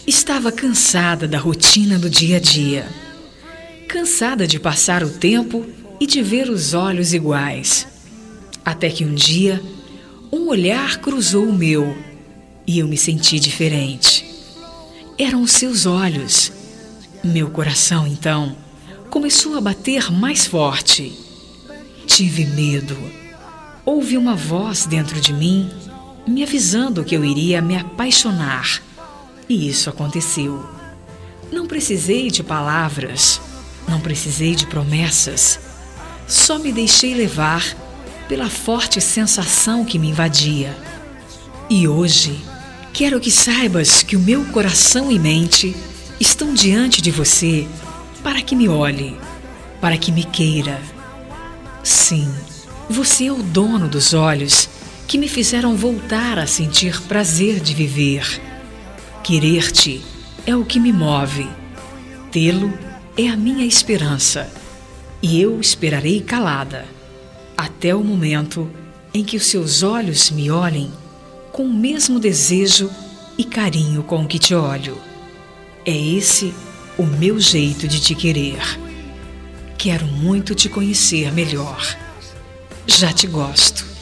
Estava cansada da rotina do dia a dia, cansada de passar o tempo e de ver os olhos iguais. Até que um dia, um olhar cruzou o meu e eu me senti diferente. Eram os seus olhos. Meu coração, então, começou a bater mais forte. Tive medo. Ouvi uma voz dentro de mim me avisando que eu iria me apaixonar. E isso aconteceu. Não precisei de palavras, não precisei de promessas. Só me deixei levar pela forte sensação que me invadia. E hoje, quero que saibas que o meu coração e mente estão diante de você para que me olhe, para que me queira. Sim, você é o dono dos olhos que me fizeram voltar a sentir prazer de viver. Querer-te é o que me move. Tê-lo é a minha esperança. E eu esperarei calada, até o momento em que os seus olhos me olhem com o mesmo desejo e carinho com que te olho. É esse o meu jeito de te querer. Quero muito te conhecer melhor. Já te gosto.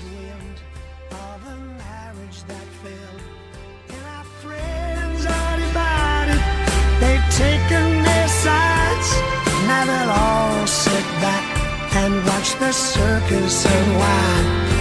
Taken their sides, now they'll all sit back and watch the circus unwind.